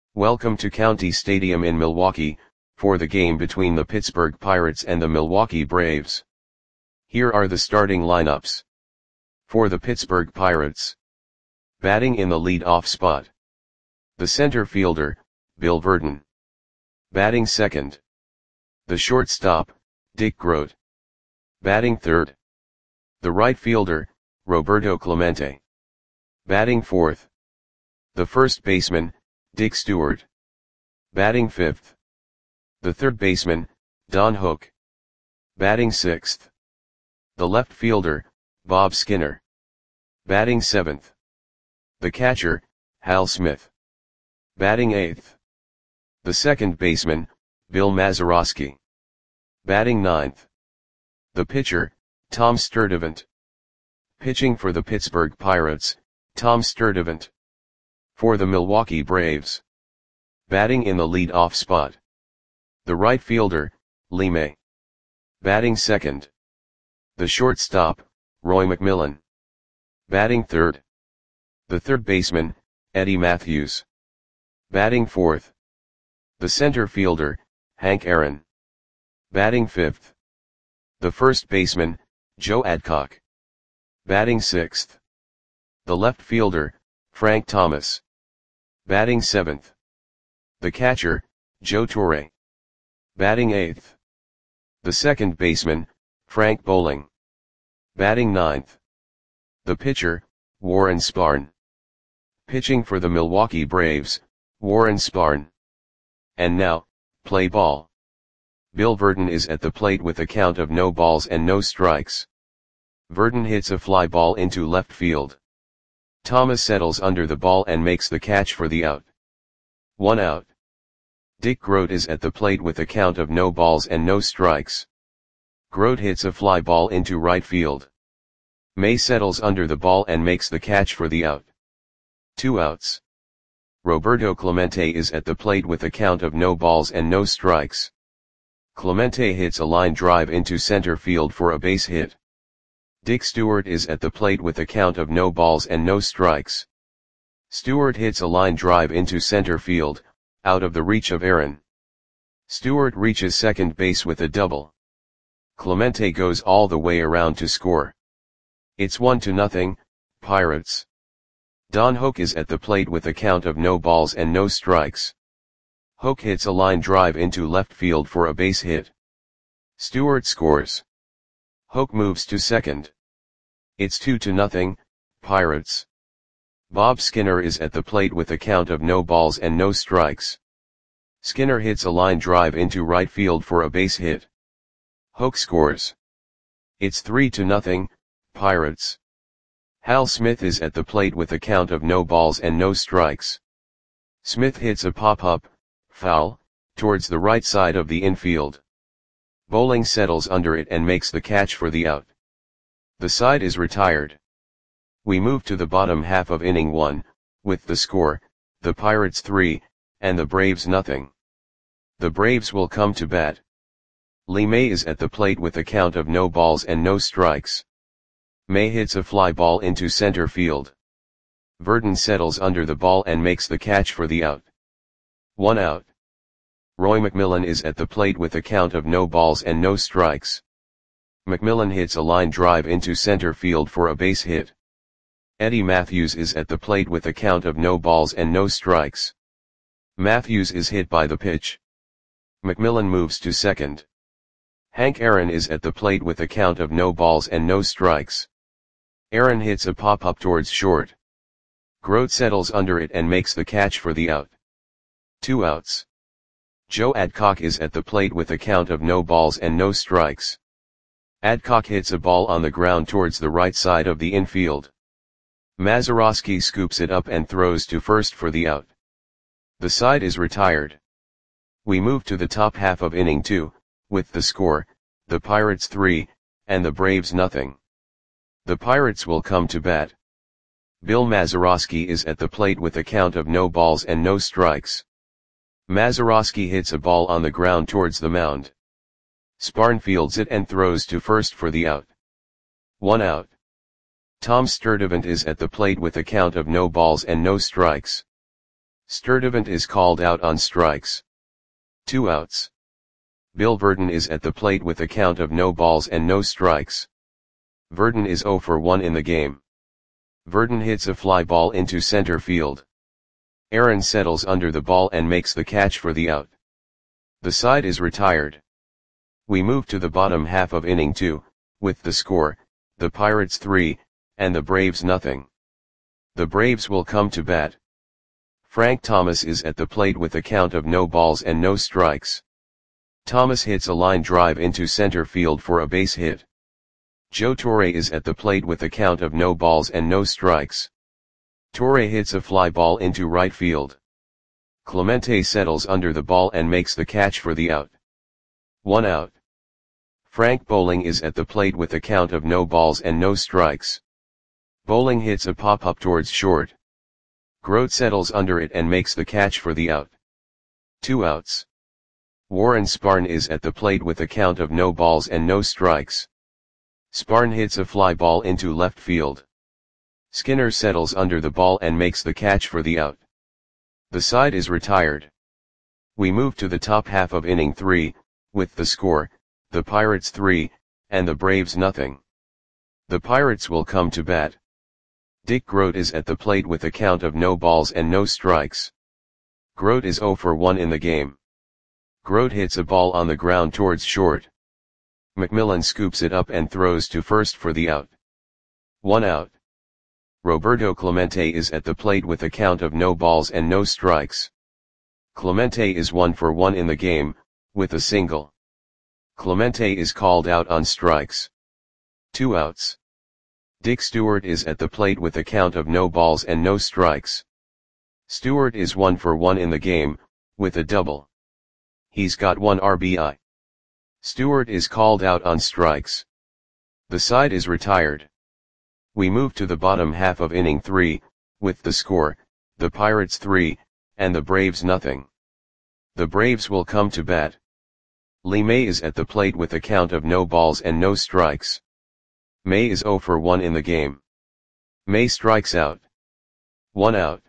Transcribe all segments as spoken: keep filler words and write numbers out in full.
Welcome to County Stadium in Milwaukee, for the game between the Pittsburgh Pirates and the Milwaukee Braves. Here are the starting lineups. For the Pittsburgh Pirates. Batting in the lead-off spot. The center fielder, Bill Virdon. Batting second. The shortstop, Dick Groat. Batting third. The right fielder, Roberto Clemente. Batting fourth. The first baseman, Dick Stewart. Batting fifth. The third baseman, Don Hook. Batting sixth. The left fielder, Bob Skinner. Batting seventh. The catcher, Hal Smith. Batting eighth. The second baseman, Bill Mazeroski. Batting ninth. The pitcher, Tom Sturdivant. Pitching for the Pittsburgh Pirates, Tom Sturdivant. For the Milwaukee Braves. Batting in the lead-off spot. The right fielder, Lee May. Batting second. The shortstop, Roy McMillan. Batting third. The third baseman, Eddie Matthews. Batting fourth. The center fielder, Hank Aaron. Batting fifth. The first baseman, Joe Adcock. Batting sixth. The left fielder, Frank Thomas. Batting seventh. The catcher, Joe Torre. Batting eighth. The second baseman, Frank Bowling. Batting ninth. The pitcher, Warren Spahn. Pitching for the Milwaukee Braves, Warren Spahn. And now, play ball. Bill Virdon is at the plate with a count of no balls and no strikes. Virdon hits a fly ball into left field. Thomas settles under the ball and makes the catch for the out. One out. Dick Groat is at the plate with a count of no balls and no strikes. Groat hits a fly ball into right field. May settles under the ball and makes the catch for the out. Two outs. Roberto Clemente is at the plate with a count of no balls and no strikes. Clemente hits a line drive into center field for a base hit. Dick Stewart is at the plate with a count of no balls and no strikes. Stewart hits a line drive into center field, out of the reach of Aaron. Stewart reaches second base with a double. Clemente goes all the way around to score. It's one to nothing, Pirates. Don Hook is at the plate with a count of no balls and no strikes. Hook hits a line drive into left field for a base hit. Stewart scores. Hook moves to second. It's two to nothing, Pirates. Bob Skinner is at the plate with a count of no balls and no strikes. Skinner hits a line drive into right field for a base hit. Hook scores. It's three to nothing, Pirates. Hal Smith is at the plate with a count of no balls and no strikes. Smith hits a pop-up, foul, towards the right side of the infield. Bowling settles under it and makes the catch for the out. The side is retired. We move to the bottom half of inning one, with the score, the Pirates three, and the Braves nothing. The Braves will come to bat. Lee May is at the plate with a count of no balls and no strikes. May hits a fly ball into center field. Virdon settles under the ball and makes the catch for the out. One out. Roy McMillan is at the plate with a count of no balls and no strikes. McMillan hits a line drive into center field for a base hit. Eddie Matthews is at the plate with a count of no balls and no strikes. Matthews is hit by the pitch. McMillan moves to second. Hank Aaron is at the plate with a count of no balls and no strikes. Aaron hits a pop-up towards short. Groat settles under it and makes the catch for the out. Two outs. Joe Adcock is at the plate with a count of no balls and no strikes. Adcock hits a ball on the ground towards the right side of the infield. Mazeroski scoops it up and throws to first for the out. The side is retired. We move to the top half of inning two, with the score, the Pirates three, and the Braves nothing. The Pirates will come to bat. Bill Mazeroski is at the plate with a count of no balls and no strikes. Mazeroski hits a ball on the ground towards the mound. Spahn fields it and throws to first for the out. One out. Tom Sturdivant is at the plate with a count of no balls and no strikes. Sturdivant is called out on strikes. Two outs. Bill Verdon is at the plate with a count of no balls and no strikes. Verdon is oh for one in the game. Verdon hits a fly ball into center field. Aaron settles under the ball and makes the catch for the out. The side is retired. We move to the bottom half of inning two, with the score, the Pirates three, and the Braves nothing. The Braves will come to bat. Frank Thomas is at the plate with a count of no balls and no strikes. Thomas hits a line drive into center field for a base hit. Joe Torre is at the plate with a count of no balls and no strikes. Torre hits a fly ball into right field. Clemente settles under the ball and makes the catch for the out. One out. Frank Bowling is at the plate with a count of no balls and no strikes. Bowling hits a pop-up towards short. Grote settles under it and makes the catch for the out. Two outs. Warren Sparn is at the plate with a count of no balls and no strikes. Sparn hits a fly ball into left field. Skinner settles under the ball and makes the catch for the out. The side is retired. We move to the top half of inning three, with the score, the Pirates three, and the Braves nothing. The Pirates will come to bat. Dick Grote is at the plate with a count of no balls and no strikes. Grote is oh for one in the game. Grote hits a ball on the ground towards short. McMillan scoops it up and throws to first for the out. One out. Roberto Clemente is at the plate with a count of no balls and no strikes. Clemente is one for one in the game, with a single. Clemente is called out on strikes. Two outs. Dick Stewart is at the plate with a count of no balls and no strikes. Stewart is one for one in the game, with a double. He's got one R B I. Stewart is called out on strikes. The side is retired. We move to the bottom half of inning three, with the score, the Pirates three, and the Braves nothing. The Braves will come to bat. Lee May is at the plate with a count of no balls and no strikes. May is oh for one in the game. May strikes out. One out.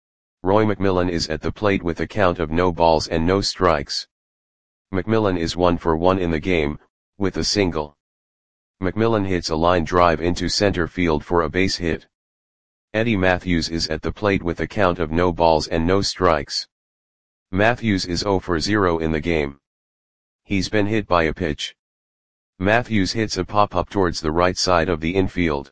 Roy McMillan is at the plate with a count of no balls and no strikes. McMillan is one for one in the game, with a single. McMillan hits a line drive into center field for a base hit. Eddie Matthews is at the plate with a count of no balls and no strikes. Matthews is oh for zero in the game. He's been hit by a pitch. Matthews hits a pop-up towards the right side of the infield.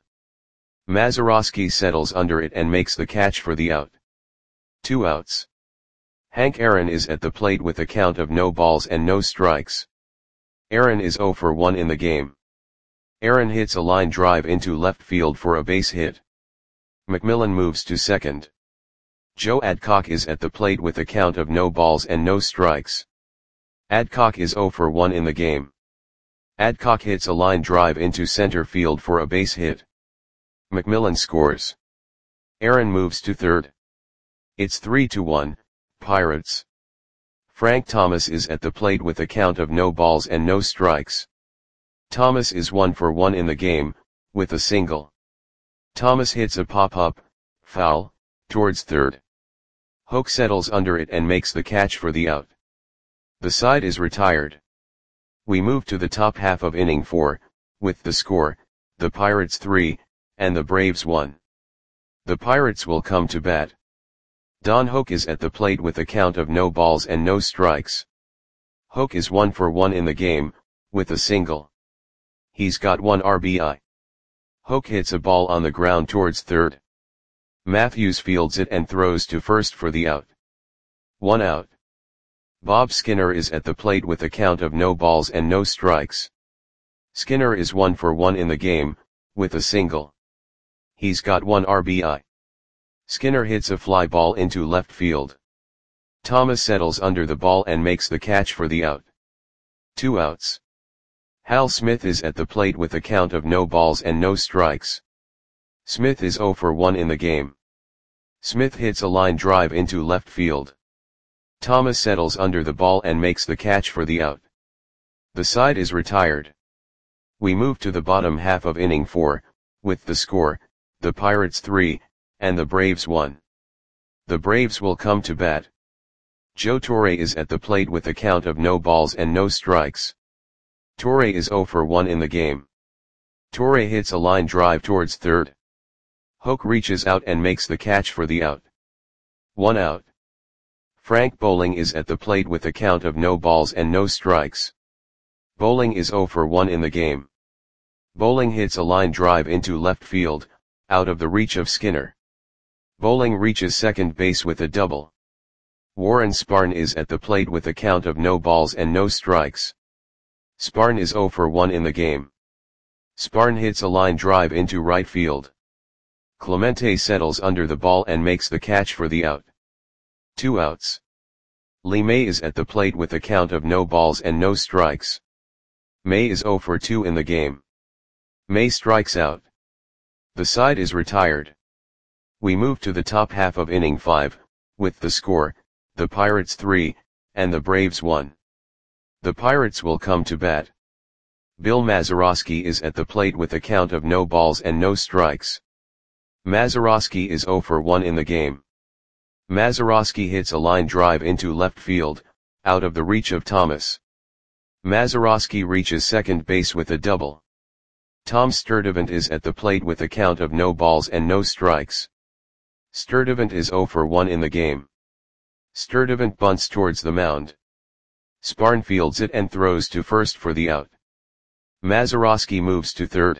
Mazeroski settles under it and makes the catch for the out. Two outs. Hank Aaron is at the plate with a count of no balls and no strikes. Aaron is oh for one in the game. Aaron hits a line drive into left field for a base hit. McMillan moves to second. Joe Adcock is at the plate with a count of no balls and no strikes. Adcock is oh for one in the game. Adcock hits a line drive into center field for a base hit. McMillan scores. Aaron moves to third. It's three to one, Pirates. Frank Thomas is at the plate with a count of no balls and no strikes. Thomas is one for one in the game, with a single. Thomas hits a pop-up, foul, towards third. Hoke settles under it and makes the catch for the out. The side is retired. We move to the top half of inning four, with the score, the Pirates three, and the Braves one. The Pirates will come to bat. Don Hoke is at the plate with a count of no balls and no strikes. Hoke is one for one in the game, with a single. He's got one R B I. Hoke hits a ball on the ground towards third. Matthews fields it and throws to first for the out. One out. Bob Skinner is at the plate with a count of no balls and no strikes. Skinner is one for one in the game, with a single. He's got one R B I. Skinner hits a fly ball into left field. Thomas settles under the ball and makes the catch for the out. Two outs. Hal Smith is at the plate with a count of no balls and no strikes. Smith is oh for one in the game. Smith hits a line drive into left field. Thomas settles under the ball and makes the catch for the out. The side is retired. We move to the bottom half of inning four, with the score, the Pirates three, and the Braves one. The Braves will come to bat. Joe Torre is at the plate with a count of no balls and no strikes. Torre is oh for one in the game. Torre hits a line drive towards third. Hoke reaches out and makes the catch for the out. One out. Frank Bowling is at the plate with a count of no balls and no strikes. Bowling is oh for one in the game. Bowling hits a line drive into left field, out of the reach of Skinner. Bowling reaches second base with a double. Warren Spahn is at the plate with a count of no balls and no strikes. Spahn is oh for one in the game. Spahn hits a line drive into right field. Clemente settles under the ball and makes the catch for the out. Two outs. Lee May is at the plate with a count of no balls and no strikes. May is oh for two in the game. May strikes out. The side is retired. We move to the top half of inning five, with the score, the Pirates three, and the Braves one. The Pirates will come to bat. Bill Mazeroski is at the plate with a count of no balls and no strikes. Mazeroski is oh for one in the game. Mazeroski hits a line drive into left field, out of the reach of Thomas. Mazeroski reaches second base with a double. Tom Sturdivant is at the plate with a count of no balls and no strikes. Sturdivant is oh for one in the game. Sturdivant bunts towards the mound. Spahn fields it and throws to first for the out. Mazeroski moves to third.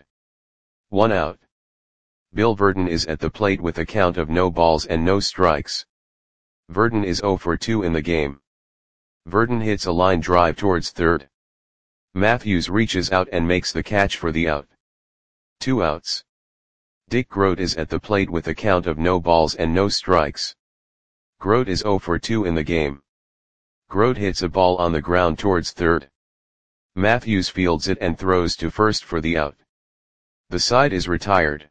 One out. Bill Verdon is at the plate with a count of no balls and no strikes. Verdon is oh for two in the game. Verdon hits a line drive towards third. Matthews reaches out and makes the catch for the out. Two outs. Dick Grote is at the plate with a count of no balls and no strikes. Grote is oh for two in the game. Grote hits a ball on the ground towards third. Matthews fields it and throws to first for the out. The side is retired.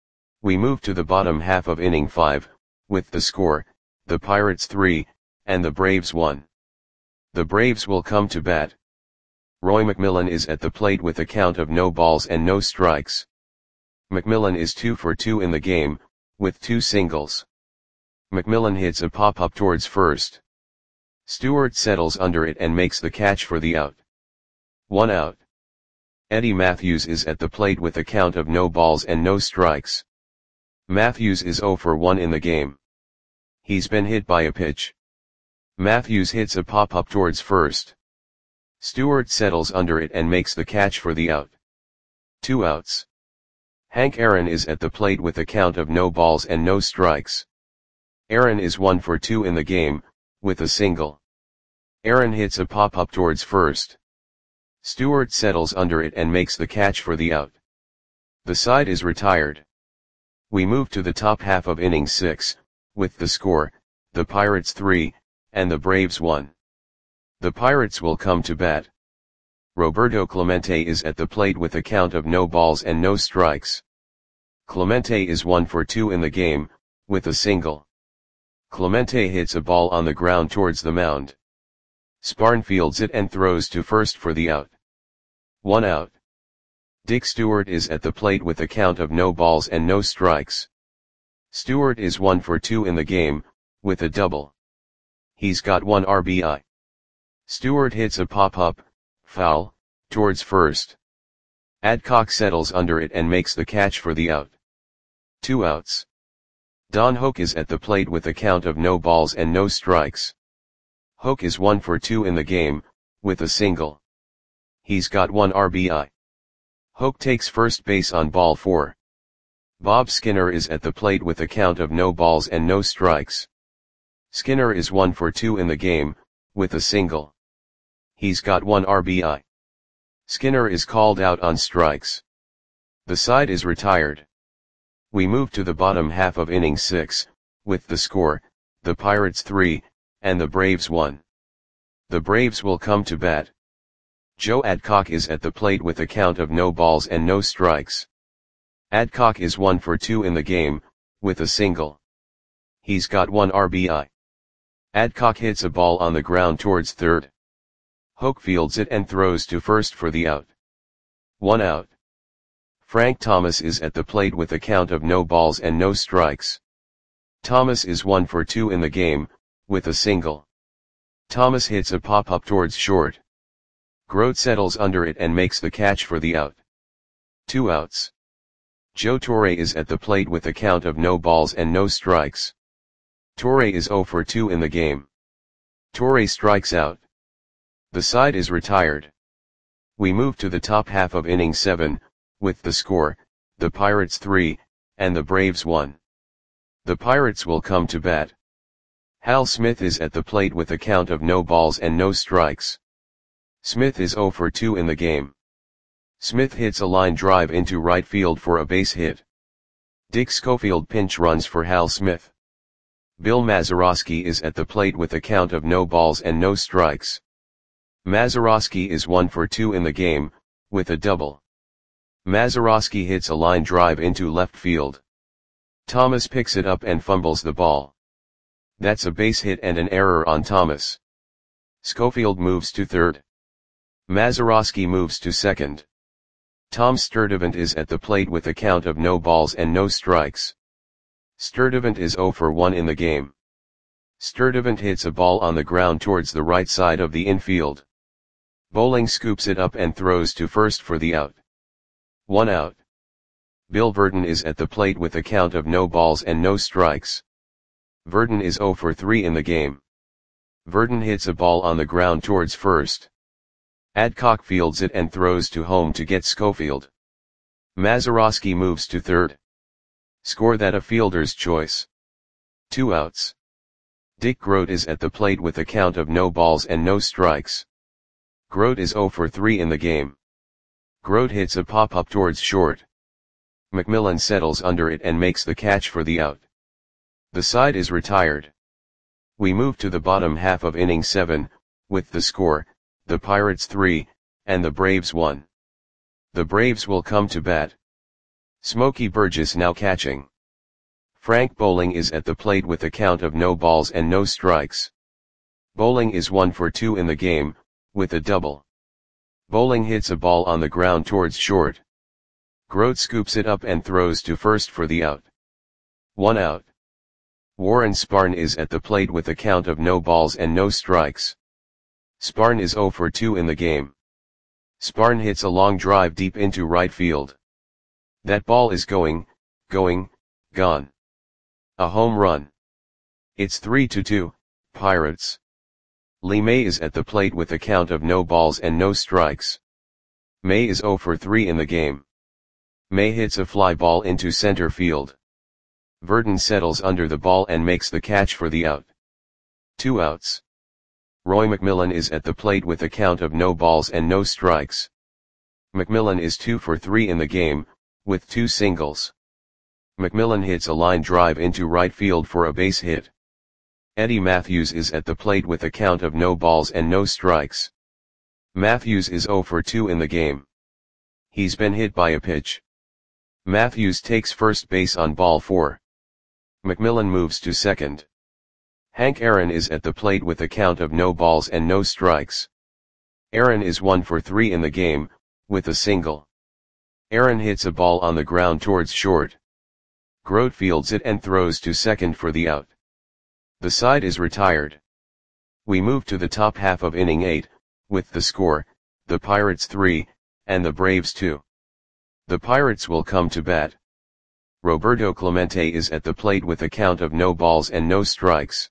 We move to the bottom half of inning five, with the score, the Pirates three, and the Braves one. The Braves will come to bat. Roy McMillan is at the plate with a count of no balls and no strikes. McMillan is two for two in the game, with two singles. McMillan hits a pop-up towards first. Stewart settles under it and makes the catch for the out. One out. Eddie Matthews is at the plate with a count of no balls and no strikes. Matthews is oh for one in the game. He's been hit by a pitch. Matthews hits a pop-up towards first. Stewart settles under it and makes the catch for the out. Two outs. Hank Aaron is at the plate with a count of no balls and no strikes. Aaron is one for two in the game, with a single. Aaron hits a pop-up towards first. Stewart settles under it and makes the catch for the out. The side is retired. We move to the top half of inning six, with the score, the Pirates three, and the Braves one. The Pirates will come to bat. Roberto Clemente is at the plate with a count of no balls and no strikes. Clemente is one for two in the game, with a single. Clemente hits a ball on the ground towards the mound. Spahn fields it and throws to first for the out. One out. Dick Stewart is at the plate with a count of no balls and no strikes. Stewart is one for two in the game, with a double. He's got one R B I. Stewart hits a pop-up, foul, towards first. Adcock settles under it and makes the catch for the out. Two outs. Don Hoke is at the plate with a count of no balls and no strikes. Hoke is one for two in the game, with a single. He's got one R B I. Hoke takes first base on ball four. Bob Skinner is at the plate with a count of no balls and no strikes. Skinner is one for two in the game, with a single. He's got one R B I. Skinner is called out on strikes. The side is retired. We move to the bottom half of inning six, with the score, the Pirates three, and the Braves one. The Braves will come to bat. Joe Adcock is at the plate with a count of no balls and no strikes. Adcock is one for two in the game, with a single. He's got one R B I. Adcock hits a ball on the ground towards third. Hoke fields it and throws to first for the out. One out. Frank Thomas is at the plate with a count of no balls and no strikes. Thomas is one for two in the game, with a single. Thomas hits a pop-up towards short. Grote settles under it and makes the catch for the out. Two outs. Joe Torre is at the plate with a count of no balls and no strikes. Torre is zero for two in the game. Torre strikes out. The side is retired. We move to the top half of inning seven, with the score, the Pirates three, and the Braves one. The Pirates will come to bat. Hal Smith is at the plate with a count of no balls and no strikes. Smith is zero for two in the game. Smith hits a line drive into right field for a base hit. Dick Schofield pinch runs for Hal Smith. Bill Mazeroski is at the plate with a count of no balls and no strikes. Mazeroski is one for two in the game, with a double. Mazeroski hits a line drive into left field. Thomas picks it up and fumbles the ball. That's a base hit and an error on Thomas. Schofield moves to third. Mazeroski moves to second. Tom Sturdivant is at the plate with a count of no balls and no strikes. Sturdivant is zero for one in the game. Sturdivant hits a ball on the ground towards the right side of the infield. Bowling scoops it up and throws to first for the out. One out. Bill Verdon is at the plate with a count of no balls and no strikes. Verdon is zero for three in the game. Verdon hits a ball on the ground towards first. Adcock fields it and throws to home to get Schofield. Mazeroski moves to third. Score that a fielder's choice. Two outs. Dick Grote is at the plate with a count of no balls and no strikes. Grote is zero for three in the game. Grote hits a pop-up towards short. McMillan settles under it and makes the catch for the out. The side is retired. We move to the bottom half of inning seven, with the score, the Pirates three, and the Braves one. The Braves will come to bat. Smokey Burgess now catching. Frank Bowling is at the plate with a count of no balls and no strikes. Bowling is one for two in the game, with a double. Bowling hits a ball on the ground towards short. Grote scoops it up and throws to first for the out. One out. Warren Sparn is at the plate with a count of no balls and no strikes. Sparn is zero for two in the game. Sparn hits a long drive deep into right field. That ball is going, going, gone. A home run. It's three to two, Pirates. Lee May is at the plate with a count of no balls and no strikes. May is zero for three in the game. May hits a fly ball into center field. Verdon settles under the ball and makes the catch for the out. Two outs. Roy McMillan is at the plate with a count of no balls and no strikes. McMillan is two for three in the game, with two singles. McMillan hits a line drive into right field for a base hit. Eddie Matthews is at the plate with a count of no balls and no strikes. Matthews is zero for two in the game. He's been hit by a pitch. Matthews takes first base on ball four. McMillan moves to second. Hank Aaron is at the plate with a count of no balls and no strikes. Aaron is one for three in the game, with a single. Aaron hits a ball on the ground towards short. Grote fields it and throws to second for the out. The side is retired. We move to the top half of inning eight, with the score, the Pirates three, and the Braves two. The Pirates will come to bat. Roberto Clemente is at the plate with a count of no balls and no strikes.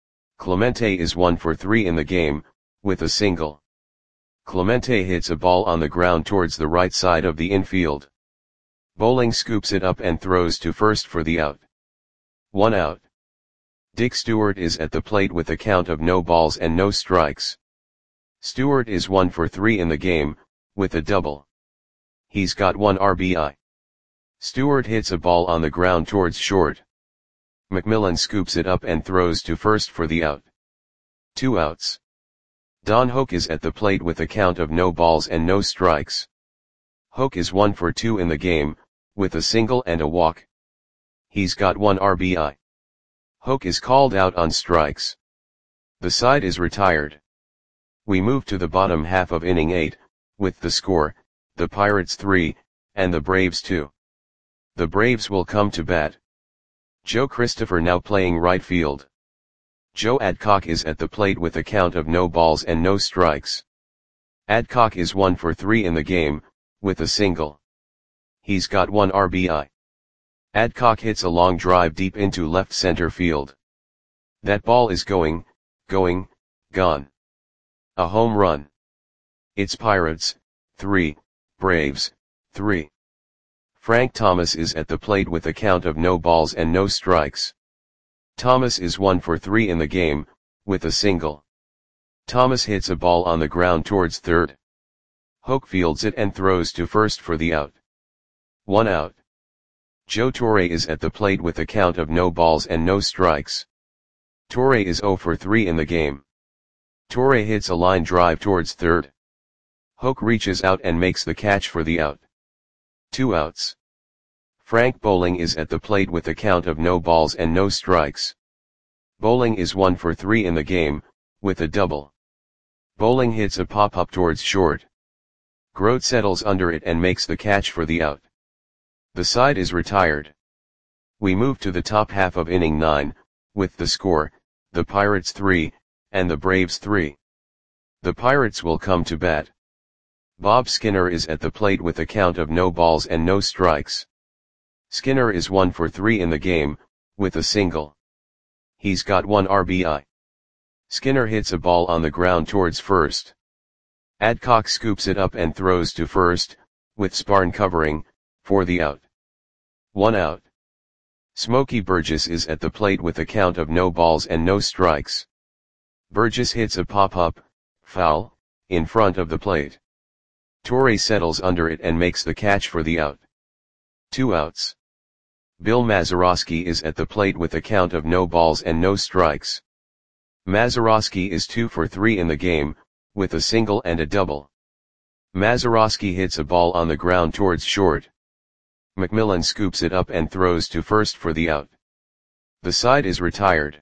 Clemente is one for three in the game, with a single. Clemente hits a ball on the ground towards the right side of the infield. Bowling scoops it up and throws to first for the out. One out. Dick Stewart is at the plate with a count of no balls and no strikes. Stewart is one for three in the game, with a double. He's got one R B I. Stewart hits a ball on the ground towards short. McMillan scoops it up and throws to first for the out. Two outs. Don Hoke is at the plate with a count of no balls and no strikes. Hoke is one for two in the game, with a single and a walk. He's got one R B I. Hoke is called out on strikes. The side is retired. We move to the bottom half of inning eight, with the score, the Pirates three, and the Braves two. The Braves will come to bat. Joe Christopher now playing right field. Joe Adcock is at the plate with a count of no balls and no strikes. Adcock is one for three in the game, with a single. He's got one R B I. Adcock hits a long drive deep into left center field. That ball is going, going, gone. A home run. It's Pirates, three, Braves, three. Frank Thomas is at the plate with a count of no balls and no strikes. Thomas is one for three in the game, with a single. Thomas hits a ball on the ground towards third. Hoke fields it and throws to first for the out. One out. Joe Torre is at the plate with a count of no balls and no strikes. Torre is zero for three in the game. Torre hits a line drive towards third. Hoke reaches out and makes the catch for the out. Two outs. Frank Bowling is at the plate with a count of no balls and no strikes. Bowling is one for three in the game, with a double. Bowling hits a pop-up towards short. Grote settles under it and makes the catch for the out. The side is retired. We move to the top half of inning nine, with the score, the Pirates three, and the Braves three. The Pirates will come to bat. Bob Skinner is at the plate with a count of no balls and no strikes. Skinner is one for three in the game, with a single. He's got one R B I. Skinner hits a ball on the ground towards first. Adcock scoops it up and throws to first, with Sparn covering, for the out. One out. Smokey Burgess is at the plate with a count of no balls and no strikes. Burgess hits a pop-up, foul, in front of the plate. Torre settles under it and makes the catch for the out. Two outs. Bill Mazeroski is at the plate with a count of no balls and no strikes. Mazeroski is two for three in the game, with a single and a double. Mazeroski hits a ball on the ground towards short. McMillan scoops it up and throws to first for the out. The side is retired.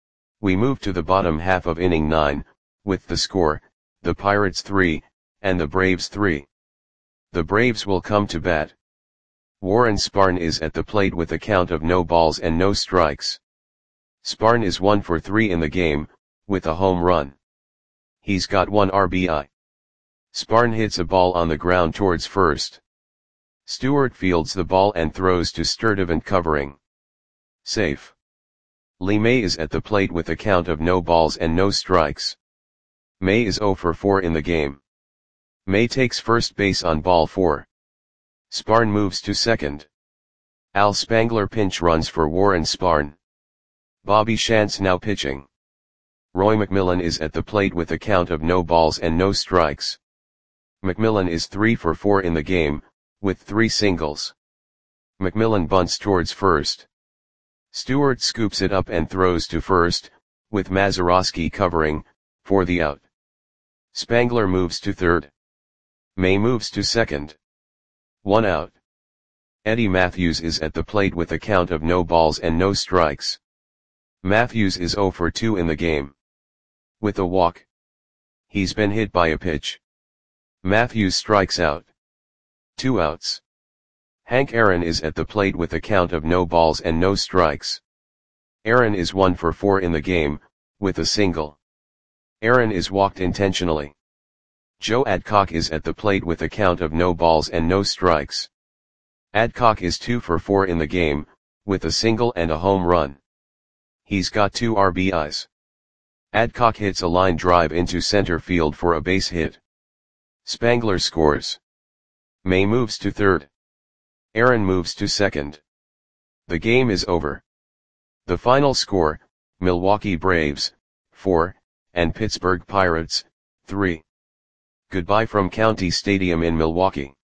We move to the bottom half of inning nine, with the score, the Pirates three, and the Braves three. The Braves will come to bat. Warren Sparn is at the plate with a count of no balls and no strikes. Sparn is one for three in the game, with a home run. He's got one R B I. Sparn hits a ball on the ground towards first. Stewart fields the ball and throws to Sturdivant covering. Safe. Lee May is at the plate with a count of no balls and no strikes. May is zero for four in the game. May takes first base on ball four. Sparn moves to second. Al Spangler pinch runs for Warren Sparn. Bobby Shantz now pitching. Roy McMillan is at the plate with a count of no balls and no strikes. McMillan is three for four in the game, with three singles. McMillan bunts towards first. Stewart scoops it up and throws to first, with Mazeroski covering, for the out. Spangler moves to third. May moves to second. One out. Eddie Matthews is at the plate with a count of no balls and no strikes. Matthews is zero for two in the game. With a walk. He's been hit by a pitch. Matthews strikes out. Two outs. Hank Aaron is at the plate with a count of no balls and no strikes. Aaron is one for four in the game, with a single. Aaron is walked intentionally. Joe Adcock is at the plate with a count of no balls and no strikes. Adcock is two for four in the game, with a single and a home run. He's got two R B Is. Adcock hits a line drive into center field for a base hit. Spangler scores. May moves to third. Aaron moves to second. The game is over. The final score, Milwaukee Braves, four, and Pittsburgh Pirates, three. Goodbye from County Stadium in Milwaukee.